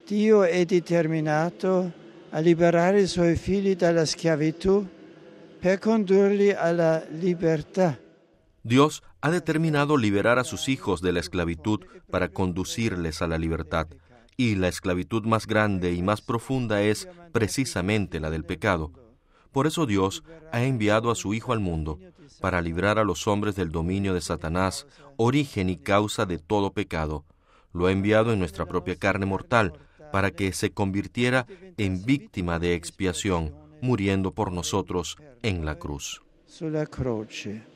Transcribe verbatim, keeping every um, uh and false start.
Dio è determinato a liberare i suoi figli dalla schiavitù per condurli alla libertà. Dios ha determinado liberar a sus hijos de la esclavitud para conducirles a la libertad. Y la esclavitud más grande y más profunda es precisamente la del pecado. Por eso Dios ha enviado a su Hijo al mundo, para librar a los hombres del dominio de Satanás, origen y causa de todo pecado. Lo ha enviado en nuestra propia carne mortal, para que se convirtiera en víctima de expiación, muriendo por nosotros en la cruz. Sulla croce.